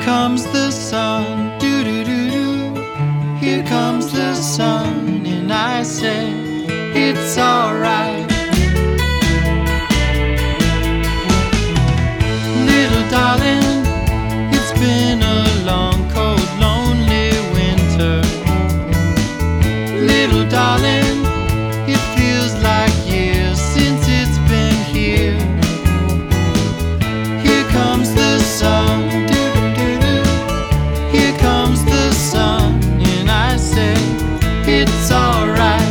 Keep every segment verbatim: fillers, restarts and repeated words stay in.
comes the sun, do do do do. Here comes the sun, and I say it's alright. Little darling, it's been a long, cold, lonely winter. Little darling, it feels like years since it's been here. Here comes the sun, do-do-do-do. Here comes the sun, and I say it's alright.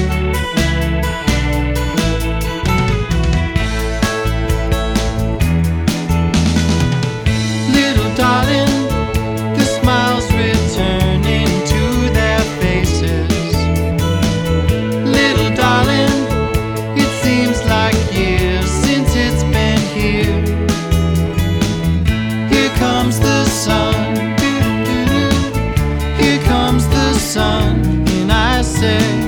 Little darling, the smiles returning to their faces. Little darling, it seems like years since it's been here. Here comes the sun, doo-doo-doo. Here comes the sun, and I say